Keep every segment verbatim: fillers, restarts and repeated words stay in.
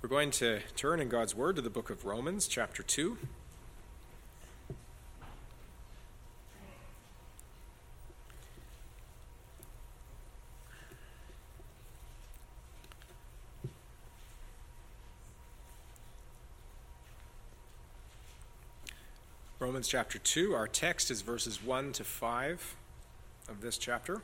We're going to turn in God's Word to the book of Romans, chapter two. Romans chapter two, our text is verses one to five of this chapter.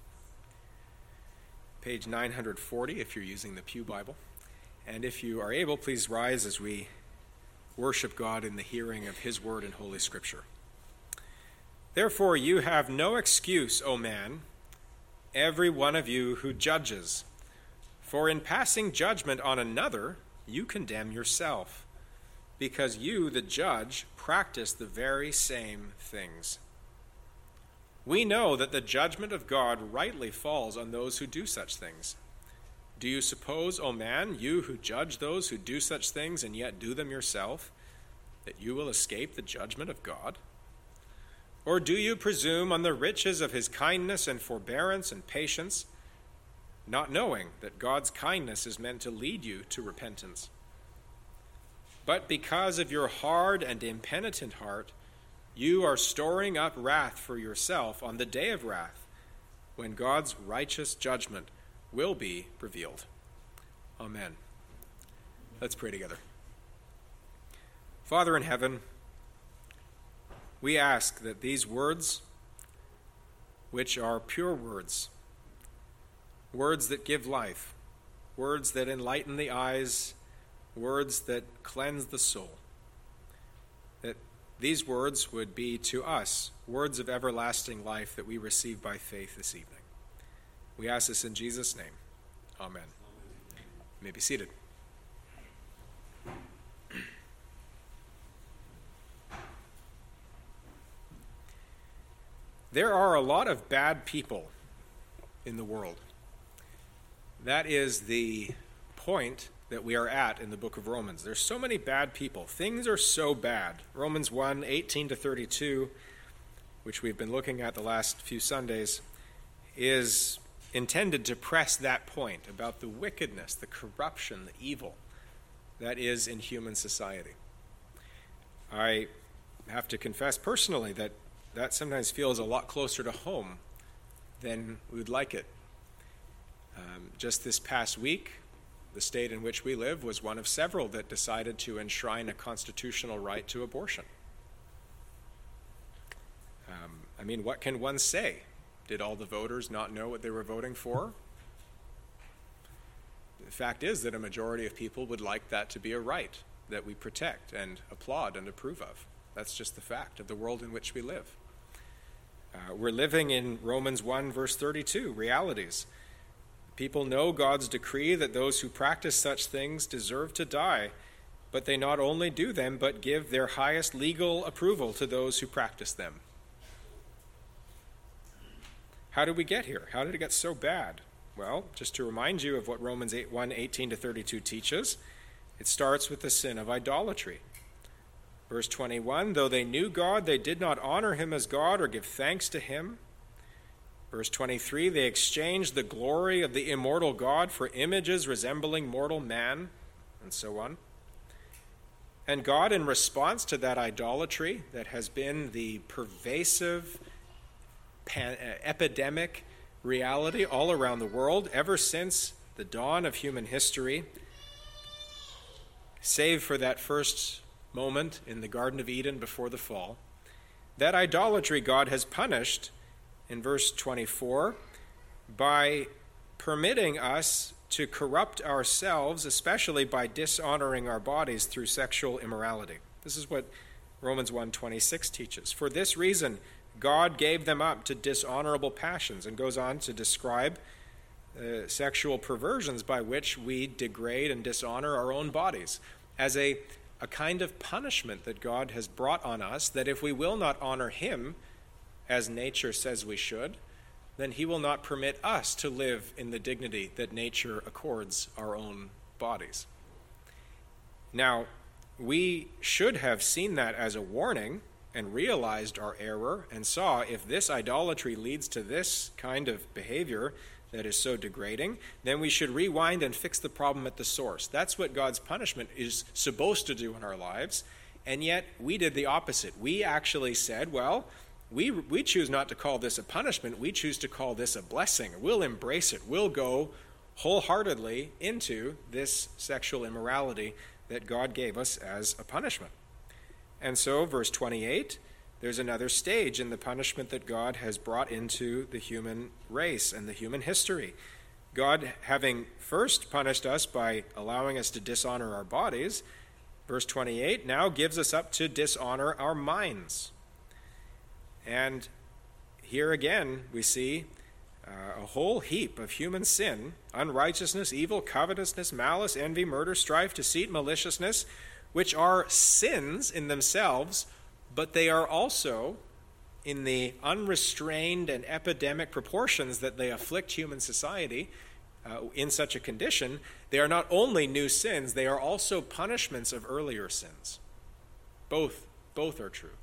Page nine forty if you're using the Pew Bible. And if you are able, please rise as we worship God in the hearing of his word in Holy Scripture. Therefore you have no excuse, O man, every one of you who judges. For in passing judgment on another, you condemn yourself, because you, the judge, practice the very same things. We know that the judgment of God rightly falls on those who do such things. Do you suppose, O man, you who judge those who do such things and yet do them yourself, that you will escape the judgment of God? Or do you presume on the riches of his kindness and forbearance and patience, not knowing that God's kindness is meant to lead you to repentance? But because of your hard and impenitent heart, you are storing up wrath for yourself on the day of wrath, when God's righteous judgment will be revealed. Amen. Let's pray together. Father in heaven, we ask that these words, which are pure words, words that give life, words that enlighten the eyes, words that cleanse the soul, that these words would be to us words of everlasting life that we receive by faith this evening. We ask this in Jesus' name. Amen. You may be seated. There are a lot of bad people in the world. That is the point that we are at in the book of Romans. There's so many bad people. Things are so bad. Romans one, eighteen to thirty-two, which we've been looking at the last few Sundays, is intended to press that point about the wickedness, the corruption, the evil that is in human society. I have to confess personally that that sometimes feels a lot closer to home than we would like it. Um, just this past week, the state in which we live was one of several that decided to enshrine a constitutional right to abortion. Um, I mean, what can one say? Did all the voters not know what they were voting for? The fact is that a majority of people would like that to be a right that we protect and applaud and approve of. That's just the fact of the world in which we live. Uh, we're living in Romans one, verse thirty-two, realities. People know God's decree that those who practice such things deserve to die, but they not only do them, but give their highest legal approval to those who practice them. How did we get here? How did it get so bad? Well, just to remind you of what Romans one, eighteen to thirty-two teaches, it starts with the sin of idolatry. Verse twenty-one, though they knew God, they did not honor him as God or give thanks to him. Verse twenty-three, they exchanged the glory of the immortal God for images resembling mortal man, and so on. And God, in response to that idolatry that has been the pervasive pan- epidemic reality all around the world ever since the dawn of human history, save for that first moment in the Garden of Eden before the fall, that idolatry God has punished in verse twenty-four by permitting us to corrupt ourselves, especially by dishonoring our bodies through sexual immorality. This is what Romans one twenty-six teaches. For this reason, God gave them up to dishonorable passions, and goes on to describe uh, sexual perversions by which we degrade and dishonor our own bodies as a, a kind of punishment that God has brought on us, that if we will not honor him as nature says we should, then he will not permit us to live in the dignity that nature accords our own bodies. Now, we should have seen that as a warning and realized our error and saw if this idolatry leads to this kind of behavior, that is so degrading, then we should rewind and fix the problem at the source. That's what God's punishment is supposed to do in our lives, and yet we did the opposite. We actually said, well, we we choose not to call this a punishment. We choose to call this a blessing. We'll embrace it. We'll go wholeheartedly into this sexual immorality that God gave us as a punishment. And so, verse twenty-eight, there's another stage in the punishment that God has brought into the human race and the human history. God, having first punished us by allowing us to dishonor our bodies, verse twenty-eight, now gives us up to dishonor our minds. And here again we see uh, a whole heap of human sin: unrighteousness, evil, covetousness, malice, envy, murder, strife, deceit, maliciousness, which are sins in themselves, but they are also, in the unrestrained and epidemic proportions that they afflict human society uh, in such a condition, they are not only new sins, they are also punishments of earlier sins. Both, both are true.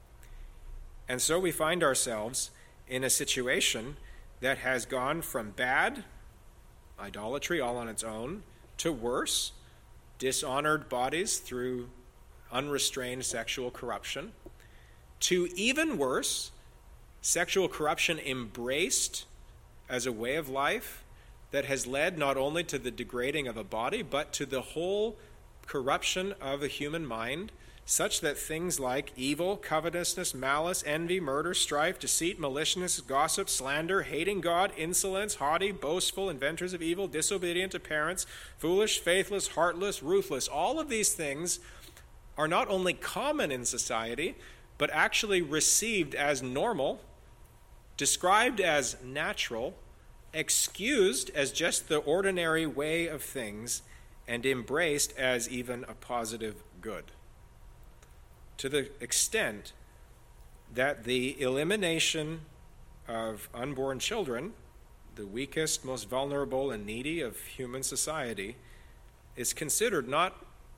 And so we find ourselves in a situation that has gone from bad, idolatry all on its own, to worse, dishonored bodies through unrestrained sexual corruption, to even worse, sexual corruption embraced as a way of life that has led not only to the degrading of a body, but to the whole corruption of a human mind, such that things like evil, covetousness, malice, envy, murder, strife, deceit, maliciousness, gossip, slander, hating God, insolence, haughty, boastful, inventors of evil, disobedient to parents, foolish, faithless, heartless, ruthless, all of these things are not only common in society, but actually received as normal, described as natural, excused as just the ordinary way of things, and embraced as even a positive good. To the extent that the elimination of unborn children, the weakest, most vulnerable and needy of human society, is considered not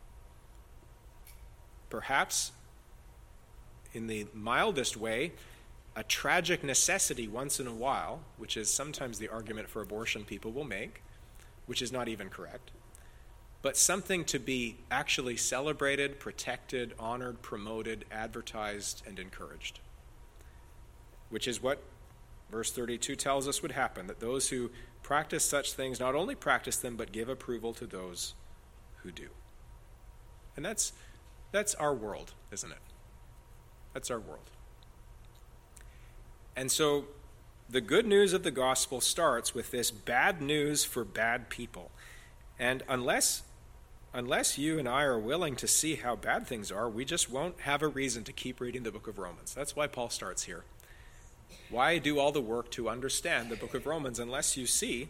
perhaps in the mildest way a tragic necessity once in a while, which is sometimes the argument for abortion people will make, which is not even correct, but something to be actually celebrated, protected, honored, promoted, advertised, and encouraged, which is what verse thirty-two tells us would happen, that those who practice such things not only practice them, but give approval to those who do. And that's that's our world, isn't it? That's our world. And so the good news of the gospel starts with this bad news for bad people. And unless unless you and I are willing to see how bad things are, we just won't have a reason to keep reading the book of Romans. That's why Paul starts here. Why do all the work to understand the book of Romans unless you see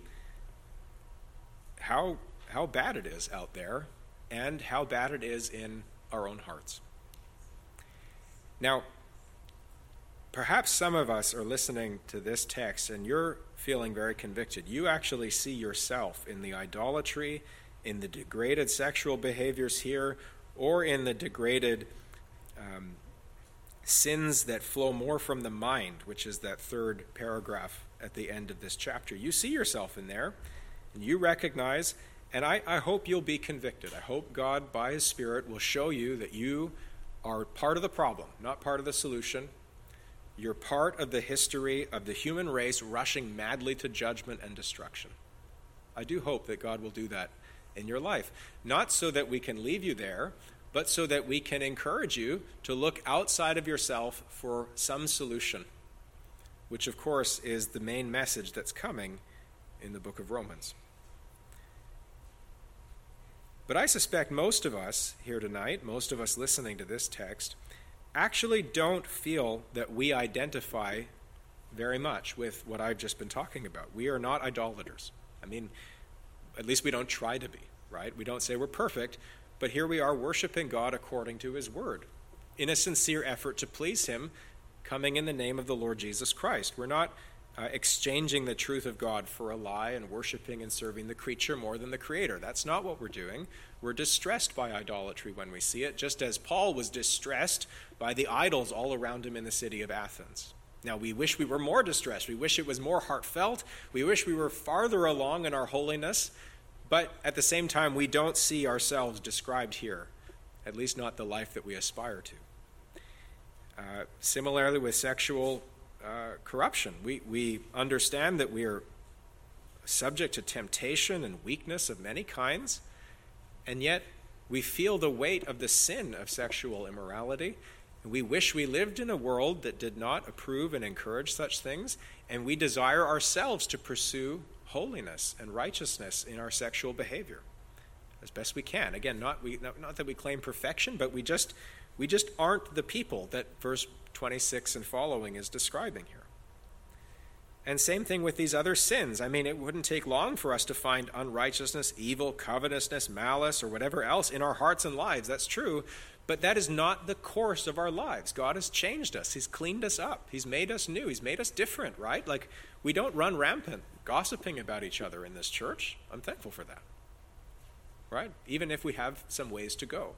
how how bad it is out there and how bad it is in our own hearts? Now, perhaps some of us are listening to this text and you're feeling very convicted. You actually see yourself in the idolatry, in the degraded sexual behaviors here, or in the degraded um, sins that flow more from the mind, which is that third paragraph at the end of this chapter. You see yourself in there, and you recognize, and I, I hope you'll be convicted. I hope God, by his Spirit, will show you that you are part of the problem, not part of the solution. You're part of the history of the human race rushing madly to judgment and destruction. I do hope that God will do that in your life, not so that we can leave you there, but so that we can encourage you to look outside of yourself for some solution, which of course is the main message that's coming in the book of Romans. But I suspect most of us here tonight, most of us listening to this text, actually don't feel that we identify very much with what I've just been talking about. We are not idolaters. I mean, at least we don't try to be, right? We don't say we're perfect, but here we are worshiping God according to his word, in a sincere effort to please him, coming in the name of the Lord Jesus Christ. We're not uh, exchanging the truth of God for a lie and worshiping and serving the creature more than the creator. That's not what we're doing. We're distressed by idolatry when we see it, just as Paul was distressed by the idols all around him in the city of Athens. Now, we wish we were more distressed. We wish it was more heartfelt. We wish we were farther along in our holiness. But at the same time, we don't see ourselves described here, at least not the life that we aspire to. Uh, similarly with sexual uh, corruption, we, we understand that we are subject to temptation and weakness of many kinds, and yet we feel the weight of the sin of sexual immorality. We wish we lived in a world that did not approve and encourage such things, and we desire ourselves to pursue holiness and righteousness in our sexual behavior as best we can. Again, not we not, not that we claim perfection, but we just we just aren't the people that verse twenty-six and following is describing here. And same thing with these other sins. I mean, it wouldn't take long for us to find unrighteousness, evil, covetousness, malice, or whatever else in our hearts and lives. That's true. But that is not the course of our lives. God has changed us. He's cleaned us up. He's made us new. He's made us different, right? Like, we don't run rampant gossiping about each other in this church. I'm thankful for that, right? Even if we have some ways to go.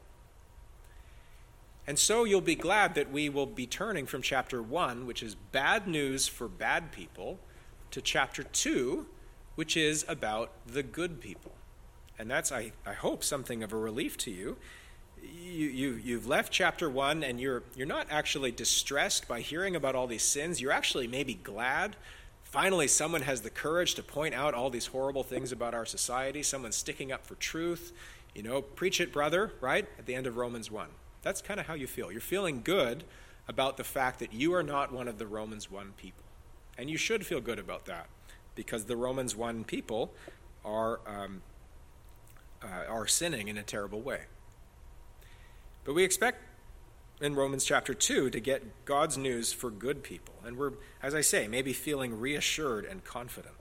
And so you'll be glad that we will be turning from chapter one, which is bad news for bad people, to chapter two, which is about the good people. And that's, I, I hope, something of a relief to you. You, you, you've left chapter one, and you're, you're not actually distressed by hearing about all these sins. You're actually maybe glad. Finally, someone has the courage to point out all these horrible things about our society. Someone's sticking up for truth. You know, preach it, brother, right? At the end of Romans one. That's kind of how you feel. You're feeling good about the fact that you are not one of the Romans one people. And you should feel good about that, because the Romans one people are, um, uh, are sinning in a terrible way. But we expect in Romans chapter two to get God's news for good people. And we're, as I say, maybe feeling reassured and confident.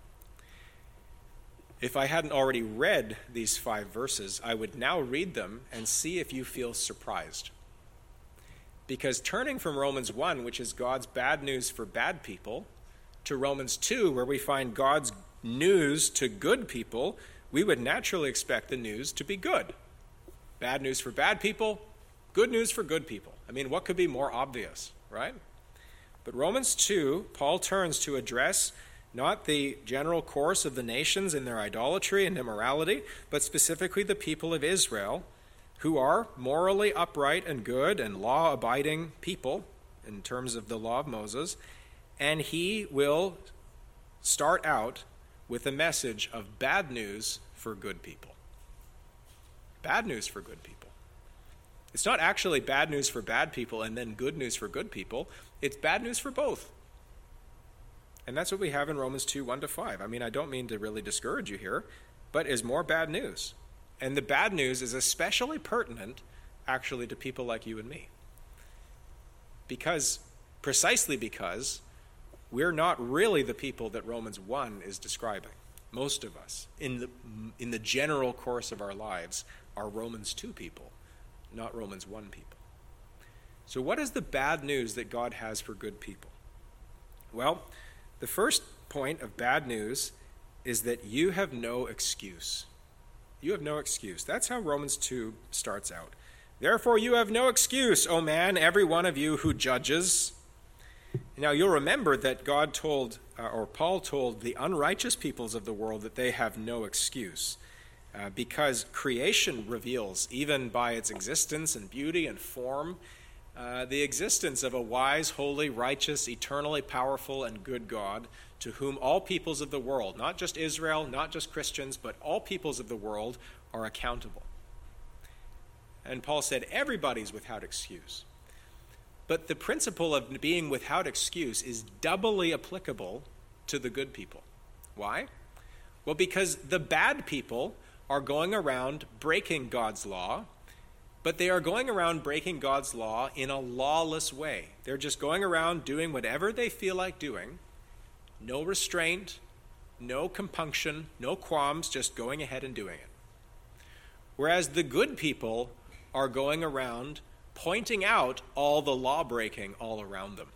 If I hadn't already read these five verses, I would now read them and see if you feel surprised. Because turning from Romans one, which is God's bad news for bad people, to Romans two, where we find God's news to good people, we would naturally expect the news to be good. Bad news for bad people, good news for good people. I mean, what could be more obvious, right? But Romans two, Paul turns to address not the general course of the nations in their idolatry and immorality, but specifically the people of Israel, who are morally upright and good and law-abiding people in terms of the law of Moses. And he will start out with a message of bad news for good people. Bad news for good people. It's not actually bad news for bad people and then good news for good people. It's bad news for both. And that's what we have in Romans two, one to five. I mean, I don't mean to really discourage you here, but is more bad news. And the bad news is especially pertinent, actually, to people like you and me. Because, precisely because, we're not really the people that Romans one is describing. Most of us, in the, in the general course of our lives, are Romans two people, not Romans one people. So what is the bad news that God has for good people? Well, the first point of bad news is that you have no excuse. You have no excuse. That's how Romans two starts out. Therefore you have no excuse, O man, every one of you who judges. Now you'll remember that God told, uh, or Paul told the unrighteous peoples of the world that they have no excuse. Uh, because creation reveals, even by its existence and beauty and form, Uh, the existence of a wise, holy, righteous, eternally powerful, and good God, to whom all peoples of the world, not just Israel, not just Christians, but all peoples of the world are accountable. And Paul said everybody's without excuse. But the principle of being without excuse is doubly applicable to the good people. Why? Well, because the bad people are going around breaking God's law, but they are going around breaking God's law in a lawless way. They're just going around doing whatever they feel like doing. No restraint, no compunction, no qualms, just going ahead and doing it. Whereas the good people are going around pointing out all the law breaking all around them.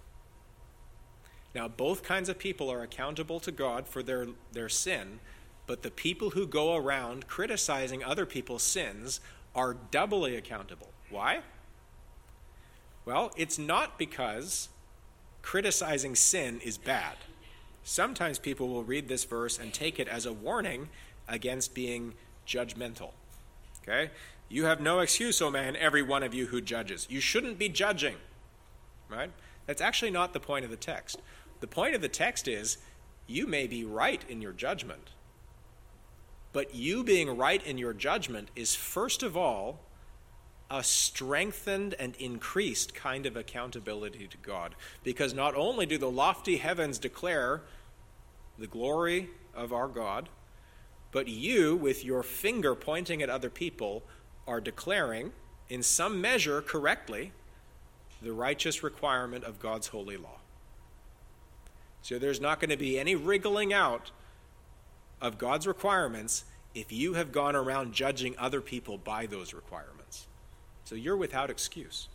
Now, both kinds of people are accountable to God for their, their sin, but the people who go around criticizing other people's sins are doubly accountable. Why? Well, it's not because criticizing sin is bad. Sometimes people will read this verse and take it as a warning against being judgmental. Okay? You have no excuse, O man, every one of you who judges. You shouldn't be judging. Right? That's actually not the point of the text. The point of the text is you may be right in your judgment, but you being right in your judgment is first of all a strengthened and increased kind of accountability to God. Because not only do the lofty heavens declare the glory of our God, but you, with your finger pointing at other people, are declaring, in some measure correctly, the righteous requirement of God's holy law. So there's not going to be any wriggling out of God's requirements if you have gone around judging other people by those requirements. So you're without excuse.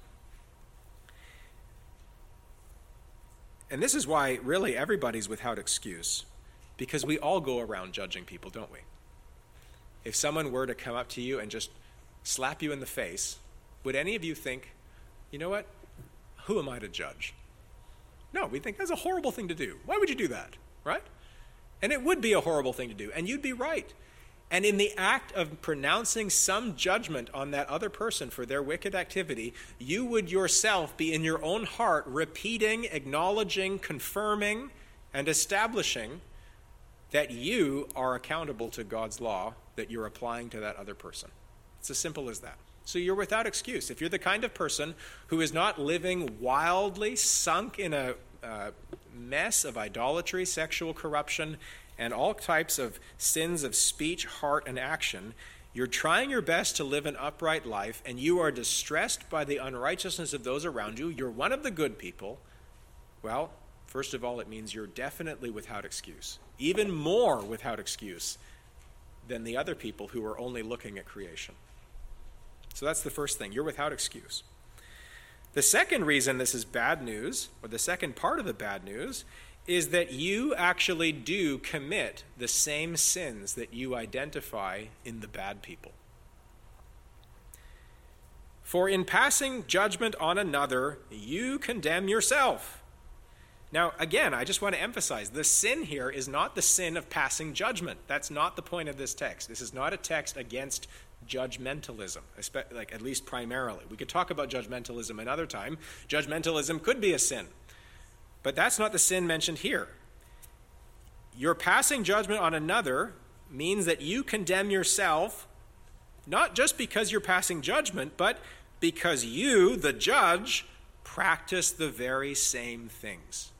And this is why really everybody's without excuse, because we all go around judging people, don't we? If someone were to come up to you and just slap you in the face, would any of you think, you know what, who am I to judge? No, we think that's a horrible thing to do. Why would you do that, right? And it would be a horrible thing to do, and you'd be right. And in the act of pronouncing some judgment on that other person for their wicked activity, you would yourself be in your own heart repeating, acknowledging, confirming, and establishing that you are accountable to God's law that you're applying to that other person. It's as simple as that. So you're without excuse. If you're the kind of person who is not living wildly, sunk in a uh, mess of idolatry, sexual corruption, and all types of sins of speech, heart, and action, you're trying your best to live an upright life, and you are distressed by the unrighteousness of those around you, you're one of the good people, well, first of all, it means you're definitely without excuse. Even more without excuse than the other people who are only looking at creation. So that's the first thing. You're without excuse. The second reason this is bad news, or the second part of the bad news, is that you actually do commit the same sins that you identify in the bad people. For in passing judgment on another, you condemn yourself. Now, again, I just want to emphasize, the sin here is not the sin of passing judgment. That's not the point of this text. This is not a text against judgmentalism, like at least primarily. We could talk about judgmentalism another time. Judgmentalism could be a sin. But that's not the sin mentioned here. Your passing judgment on another means that you condemn yourself, not just because you're passing judgment, but because you, the judge, practice the very same things.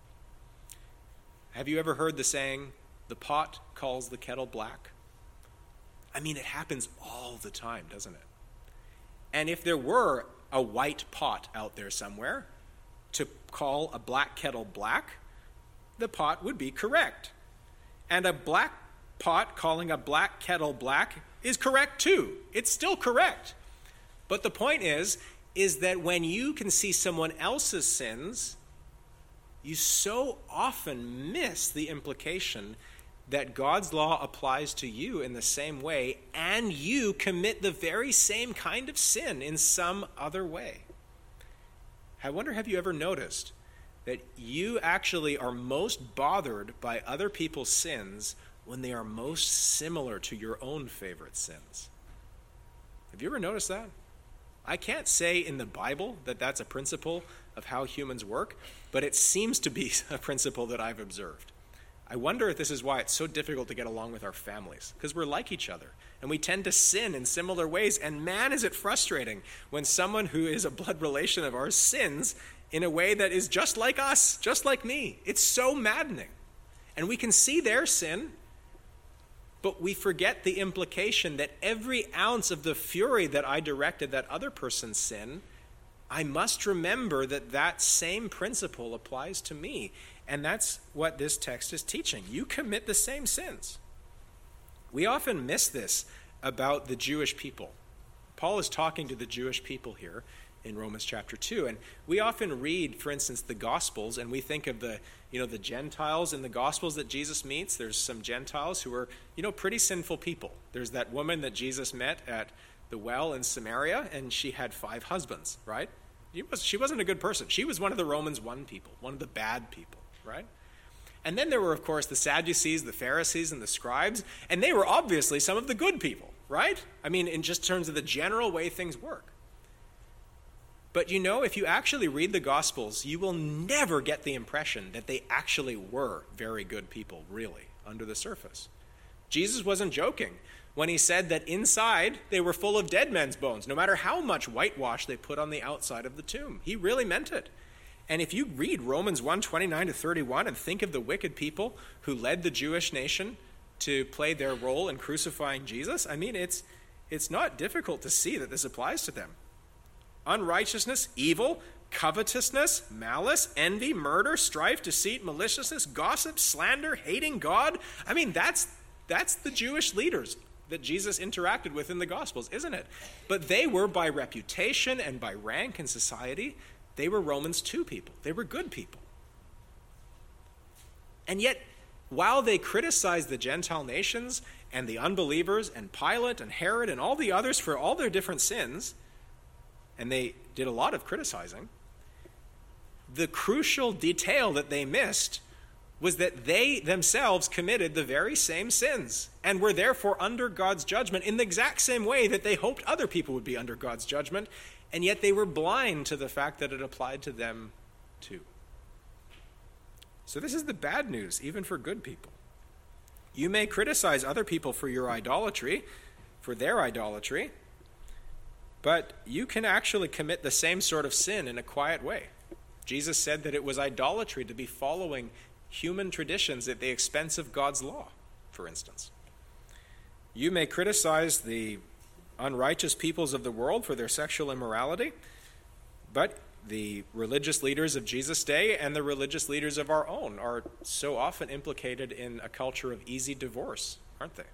Have you ever heard the saying, the pot calls the kettle black? I mean, it happens all the time, doesn't it? And if there were a white pot out there somewhere to call a black kettle black, the pot would be correct. And a black pot calling a black kettle black is correct too. It's still correct. But the point is, is that when you can see someone else's sins, you so often miss the implication that God's law applies to you in the same way, and you commit the very same kind of sin in some other way. I wonder, have you ever noticed that you actually are most bothered by other people's sins when they are most similar to your own favorite sins? Have you ever noticed that? I can't say in the Bible that that's a principle of how humans work, but it seems to be a principle that I've observed. I wonder if this is why it's so difficult to get along with our families, because we're like each other, and we tend to sin in similar ways, and man, is it frustrating when someone who is a blood relation of ours sins in a way that is just like us, just like me. It's so maddening. And we can see their sin, but we forget the implication that every ounce of the fury that I directed that other person's sin, I must remember that that same principle applies to me. And that's what this text is teaching. You commit the same sins. We often miss this about the Jewish people. Paul is talking to the Jewish people here in Romans chapter two. And we often read, for instance, the Gospels, and we think of the, you know, the Gentiles in the Gospels that Jesus meets. There's some Gentiles who are, you know, pretty sinful people. There's that woman that Jesus met at the well in Samaria, and she had five husbands, right? She, was, she wasn't a good person. She was one of the Romans one people, one of the bad people, right? And then there were, of course, the Sadducees, the Pharisees, and the scribes, and they were obviously some of the good people, right? I mean, in just terms of the general way things work. But you know, if you actually read the Gospels, you will never get the impression that they actually were very good people, really, under the surface. Jesus wasn't joking when he said that inside they were full of dead men's bones, no matter how much whitewash they put on the outside of the tomb. He really meant it. And if you read Romans one, twenty-nine to thirty-one and think of the wicked people who led the Jewish nation to play their role in crucifying Jesus, I mean, it's, it's not difficult to see that this applies to them. Unrighteousness, evil, covetousness, malice, envy, murder, strife, deceit, maliciousness, gossip, slander, hating God. I mean, that's, that's the Jewish leaders that Jesus interacted with in the Gospels, isn't it? But they were, by reputation and by rank in society, they were Romans two people. They were good people. And yet, while they criticized the Gentile nations and the unbelievers and Pilate and Herod and all the others for all their different sins, and they did a lot of criticizing, the crucial detail that they missed was that they themselves committed the very same sins and were therefore under God's judgment in the exact same way that they hoped other people would be under God's judgment, and yet they were blind to the fact that it applied to them too. So this is the bad news, even for good people. You may criticize other people for your idolatry, for their idolatry, but you can actually commit the same sort of sin in a quiet way. Jesus said that it was idolatry to be following human traditions at the expense of God's law, for instance. You may criticize the unrighteous peoples of the world for their sexual immorality, but the religious leaders of Jesus' day and the religious leaders of our own are so often implicated in a culture of easy divorce, aren't they?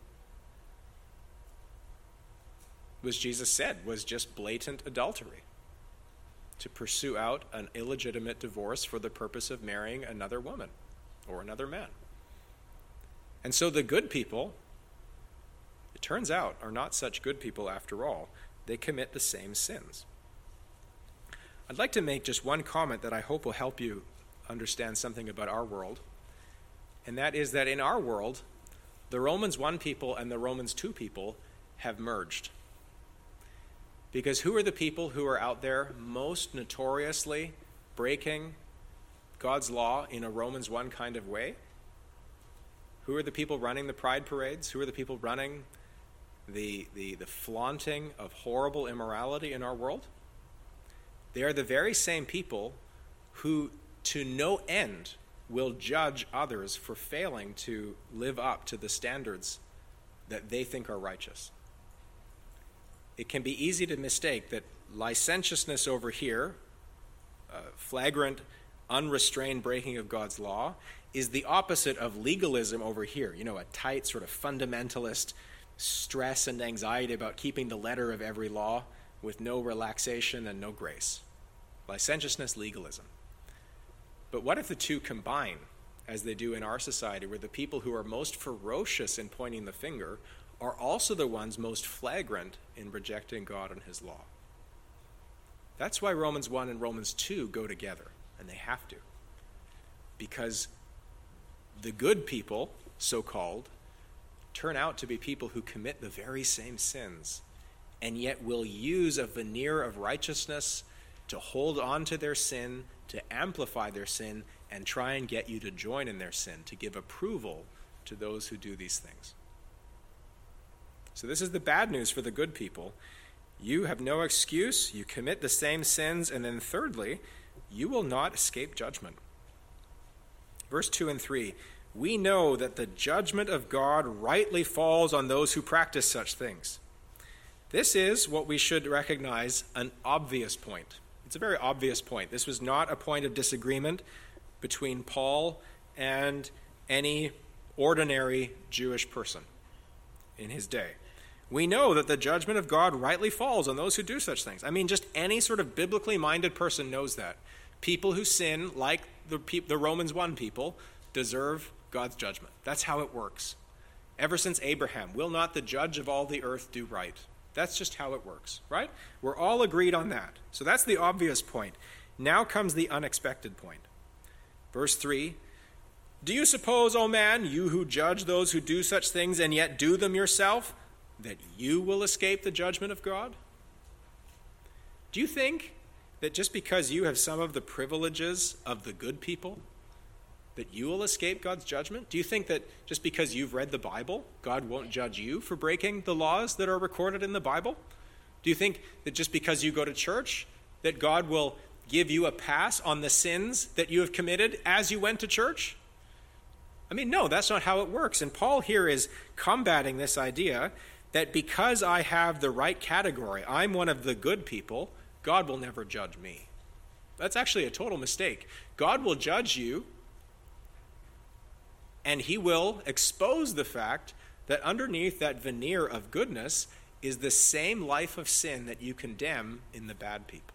What Jesus said was just blatant adultery, to pursue out an illegitimate divorce for the purpose of marrying another woman or another man. And so the good people, it turns out, are not such good people after all. They commit the same sins. I'd like to make just one comment that I hope will help you understand something about our world, and that is that in our world, the Romans one people and the Romans two people have merged. Because who are the people who are out there most notoriously breaking God's law in a Romans one kind of way? Who are the people running the pride parades? Who are the people running the, the, the flaunting of horrible immorality in our world? They are the very same people who, to no end, will judge others for failing to live up to the standards that they think are righteous. It can be easy to mistake that licentiousness over here, uh, flagrant, unrestrained breaking of God's law, is the opposite of legalism over here. You know, a tight sort of fundamentalist stress and anxiety about keeping the letter of every law with no relaxation and no grace. Licentiousness, legalism. But what if the two combine, as they do in our society, where the people who are most ferocious in pointing the finger are also the ones most flagrant in rejecting God and his law? That's why Romans one and Romans two go together, and they have to. Because the good people, so-called, turn out to be people who commit the very same sins, and yet will use a veneer of righteousness to hold on to their sin, to amplify their sin, and try and get you to join in their sin, to give approval to those who do these things. So this is the bad news for the good people. You have no excuse, you commit the same sins, and then thirdly, you will not escape judgment. Verse two and three, we know that the judgment of God rightly falls on those who practice such things. This is what we should recognize an obvious point. It's a very obvious point. This was not a point of disagreement between Paul and any ordinary Jewish person in his day. We know that the judgment of God rightly falls on those who do such things. I mean, just any sort of biblically minded person knows that. People who sin, like the, the Romans one people, deserve God's judgment. That's how it works. Ever since Abraham, will not the judge of all the earth do right? That's just how it works, right? We're all agreed on that. So that's the obvious point. Now comes the unexpected point. Verse three, do you suppose, O man, you who judge those who do such things and yet do them yourself, that you will escape the judgment of God? Do you think that just because you have some of the privileges of the good people, that you will escape God's judgment? Do you think that just because you've read the Bible, God won't judge you for breaking the laws that are recorded in the Bible? Do you think that just because you go to church, that God will give you a pass on the sins that you have committed as you went to church? I mean, no, that's not how it works. And Paul here is combating this idea that because I have the right category, I'm one of the good people, God will never judge me. That's actually a total mistake. God will judge you, and he will expose the fact that underneath that veneer of goodness is the same life of sin that you condemn in the bad people.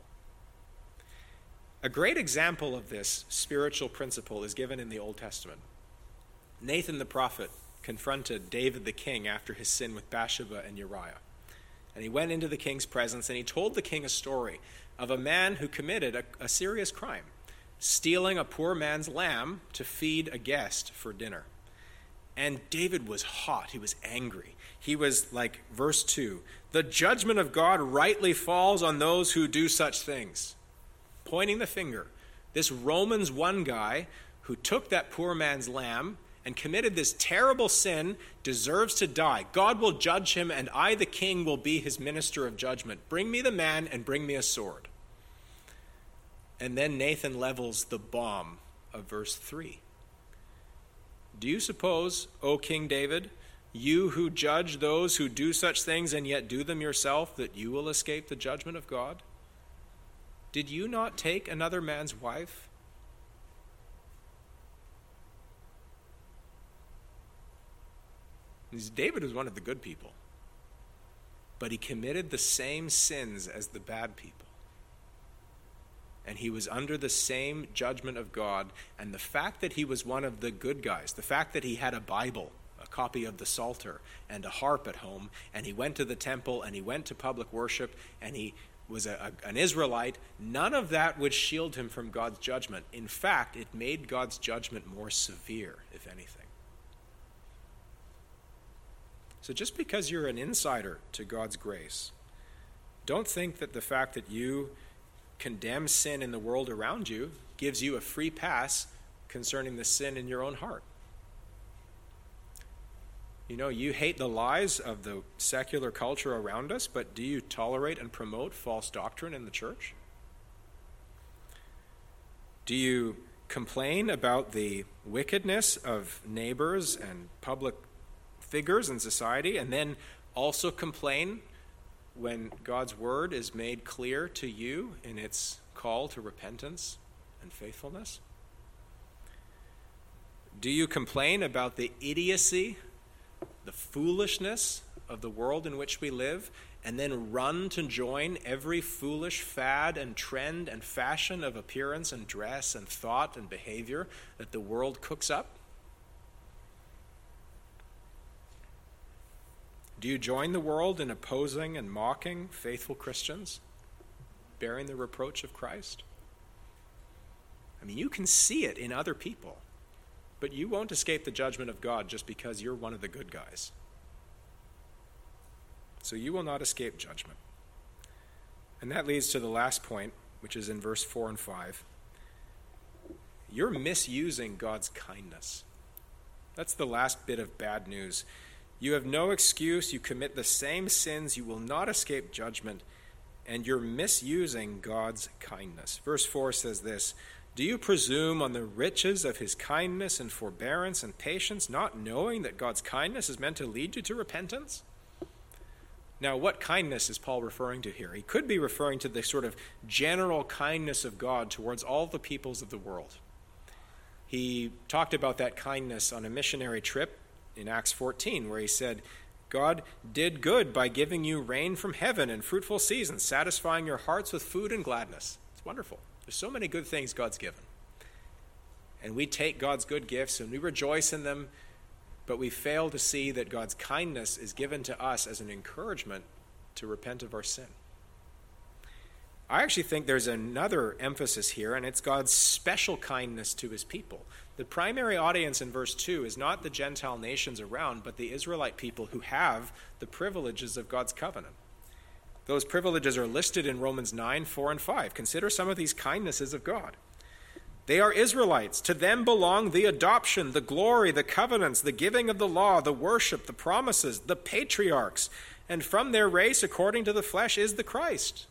A great example of this spiritual principle is given in the Old Testament. Nathan the prophet confronted David the king after his sin with Bathsheba and Uriah. And he went into the king's presence and he told the king a story of a man who committed a, a serious crime, stealing a poor man's lamb to feed a guest for dinner. And David was hot. He was angry. He was like, verse two, the judgment of God rightly falls on those who do such things. Pointing the finger. This Romans one guy who took that poor man's lamb and committed this terrible sin deserves to die. God will judge him, and I, the king, will be his minister of judgment. Bring me the man and bring me a sword. And then Nathan levels the bomb of verse three. Do you suppose, O King David, you who judge those who do such things and yet do them yourself, that you will escape the judgment of God? Did you not take another man's wife? David was one of the good people, but he committed the same sins as the bad people. And he was under the same judgment of God. And the fact that he was one of the good guys, the fact that he had a Bible, a copy of the Psalter, and a harp at home, and he went to the temple, and he went to public worship, and he was a, a, an Israelite, none of that would shield him from God's judgment. In fact, it made God's judgment more severe, if anything. So just because you're an insider to God's grace, don't think that the fact that you condemn sin in the world around you gives you a free pass concerning the sin in your own heart. You know, you hate the lies of the secular culture around us, but do you tolerate and promote false doctrine in the church? Do you complain about the wickedness of neighbors and public figures in society, and then also complain when God's word is made clear to you in its call to repentance and faithfulness? Do you complain about the idiocy, the foolishness of the world in which we live, and then run to join every foolish fad and trend and fashion of appearance and dress and thought and behavior that the world cooks up? Do you join the world in opposing and mocking faithful Christians, bearing the reproach of Christ? I mean, you can see it in other people, but you won't escape the judgment of God just because you're one of the good guys. So you will not escape judgment. And that leads to the last point, which is in verse four and five. You're misusing God's kindness. That's the last bit of bad news. You have no excuse. You commit the same sins. You will not escape judgment. And you're misusing God's kindness. Verse four says this, do you presume on the riches of his kindness and forbearance and patience, not knowing that God's kindness is meant to lead you to repentance? Now, what kindness is Paul referring to here? He could be referring to the sort of general kindness of God towards all the peoples of the world. He talked about that kindness on a missionary trip in Acts fourteen, where he said, God did good by giving you rain from heaven and fruitful seasons, satisfying your hearts with food and gladness. It's wonderful. There's so many good things God's given. And we take God's good gifts and we rejoice in them, but we fail to see that God's kindness is given to us as an encouragement to repent of our sin. I actually think there's another emphasis here, and it's God's special kindness to his people. The primary audience in verse two is not the Gentile nations around, but the Israelite people who have the privileges of God's covenant. Those privileges are listed in Romans nine, four, and five. Consider some of these kindnesses of God. They are Israelites. To them belong the adoption, the glory, the covenants, the giving of the law, the worship, the promises, the patriarchs. And from their race, according to the flesh, is the Christ.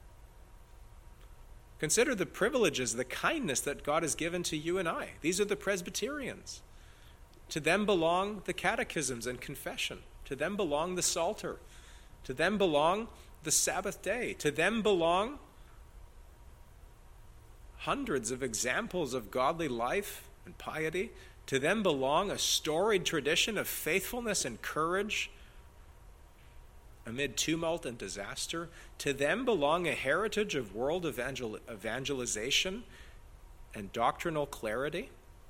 Consider the privileges, the kindness that God has given to you and I. These are the Presbyterians. To them belong the catechisms and confession. To them belong the Psalter. To them belong the Sabbath day. To them belong hundreds of examples of godly life and piety. To them belong a storied tradition of faithfulness and courage amid tumult and disaster. To them belong a heritage of world evangel- evangelization and doctrinal clarity.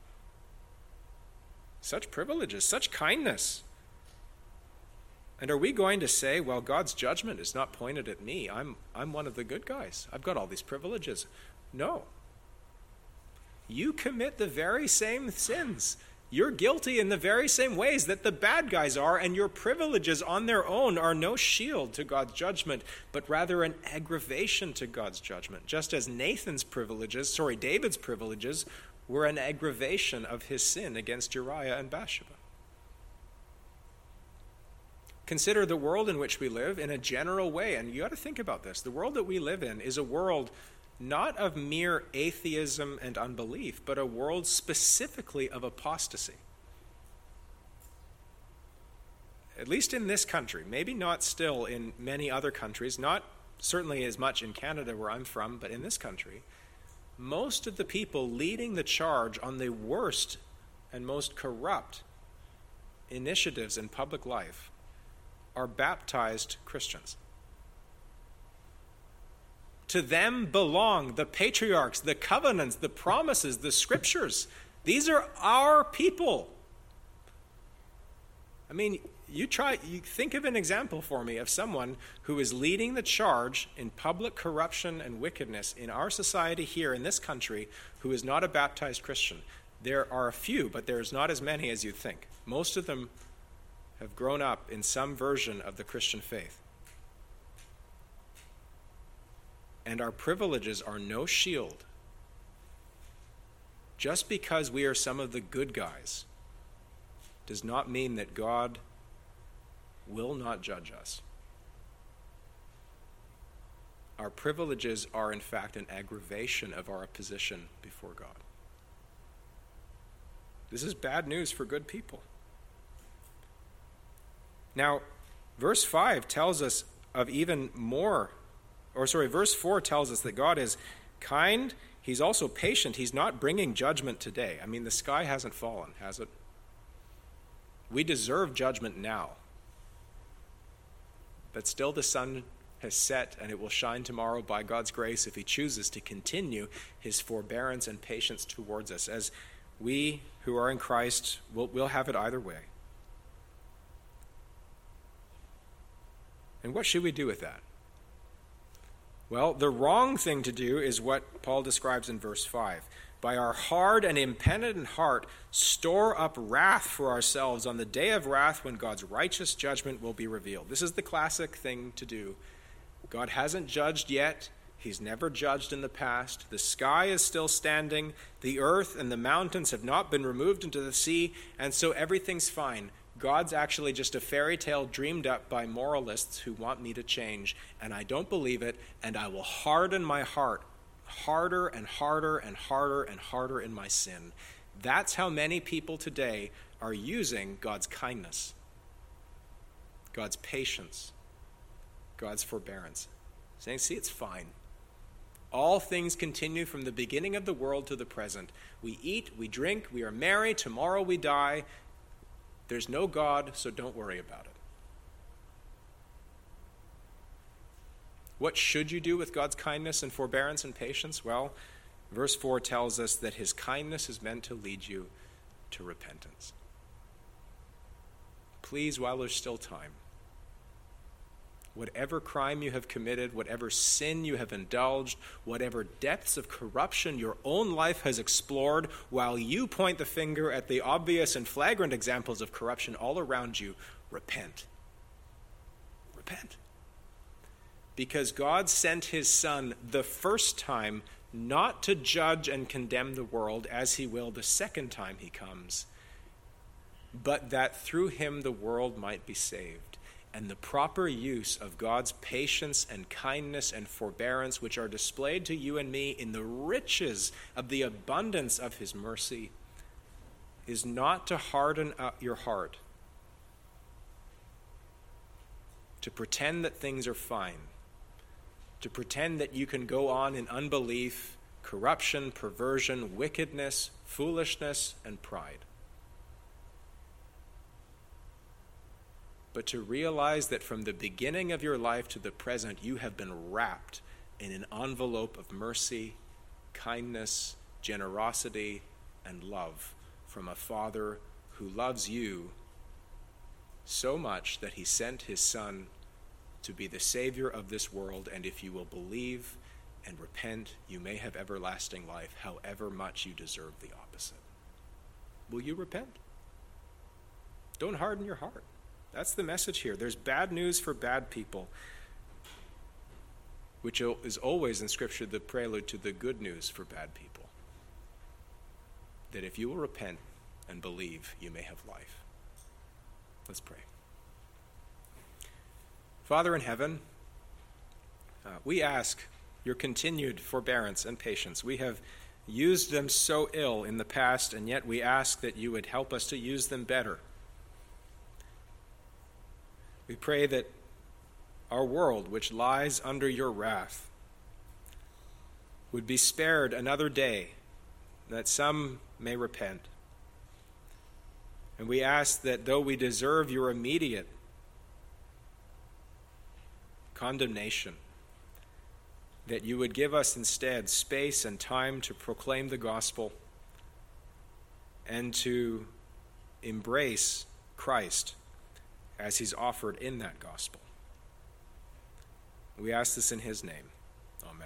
Such privileges, such kindness. And are we going to say, well, God's judgment is not pointed at me. I'm, I'm one of the good guys. I've got all these privileges. No. You commit the very same sins. You're guilty in the very same ways that the bad guys are, and your privileges on their own are no shield to God's judgment, but rather an aggravation to God's judgment. Just as Nathan's privileges, sorry, David's privileges, were an aggravation of his sin against Uriah and Bathsheba. Consider the world in which we live in a general way, and you got to think about this. The world that we live in is a world not of mere atheism and unbelief, but a world specifically of apostasy. At least in this country, maybe not still in many other countries, not certainly as much in Canada where I'm from, but in this country, most of the people leading the charge on the worst and most corrupt initiatives in public life are baptized Christians. To them belong the patriarchs, the covenants, the promises, the scriptures. These are our people. I mean, you try, you think of an example for me of someone who is leading the charge in public corruption and wickedness in our society here in this country who is not a baptized Christian. There are a few, but there's not as many as you'd think. Most of them have grown up in some version of the Christian faith. And our privileges are no shield. Just because we are some of the good guys does not mean that God will not judge us. Our privileges are, in fact, an aggravation of our position before God. This is bad news for good people. Now, verse five tells us of even more Or sorry, verse four tells us that God is kind. He's also patient. He's not bringing judgment today. I mean, the sky hasn't fallen, has it? We deserve judgment now. But still the sun has set, and it will shine tomorrow by God's grace if he chooses to continue his forbearance and patience towards us. As we who are in Christ, will will have it either way. And what should we do with that? Well, the wrong thing to do is what Paul describes in verse five. By our hard and impenitent heart, store up wrath for ourselves on the day of wrath when God's righteous judgment will be revealed. This is the classic thing to do. God hasn't judged yet. He's never judged in the past. The sky is still standing. The earth and the mountains have not been removed into the sea, and so everything's fine. God's actually just a fairy tale dreamed up by moralists who want me to change, and I don't believe it, and I will harden my heart harder and harder and harder and harder in my sin. That's how many people today are using God's kindness, God's patience, God's forbearance, saying, see, it's fine. All things continue from the beginning of the world to the present. We eat, we drink, we are merry, tomorrow we die. There's no God, so don't worry about it. What should you do with God's kindness and forbearance and patience? Well, verse four tells us that his kindness is meant to lead you to repentance. Please, while there's still time, whatever crime you have committed, whatever sin you have indulged, whatever depths of corruption your own life has explored, while you point the finger at the obvious and flagrant examples of corruption all around you, repent. Repent. Because God sent his Son the first time not to judge and condemn the world as he will the second time he comes, but that through him the world might be saved. And the proper use of God's patience and kindness and forbearance, which are displayed to you and me in the riches of the abundance of his mercy, is not to harden up your heart, to pretend that things are fine, to pretend that you can go on in unbelief, corruption, perversion, wickedness, foolishness, and pride. But to realize that from the beginning of your life to the present, you have been wrapped in an envelope of mercy, kindness, generosity, and love from a Father who loves you so much that he sent his Son to be the Savior of this world. And if you will believe and repent, you may have everlasting life, however much you deserve the opposite. Will you repent? Don't harden your heart. That's the message here. There's bad news for bad people, which is always in Scripture the prelude to the good news for bad people. That if you will repent and believe, you may have life. Let's pray. Father in heaven, uh, we ask your continued forbearance and patience. We have used them so ill in the past, and yet we ask that you would help us to use them better. We pray that our world, which lies under your wrath, would be spared another day, that some may repent. And we ask that though we deserve your immediate condemnation, that you would give us instead space and time to proclaim the gospel and to embrace Christ as he's offered in that gospel. We ask this in his name. Amen.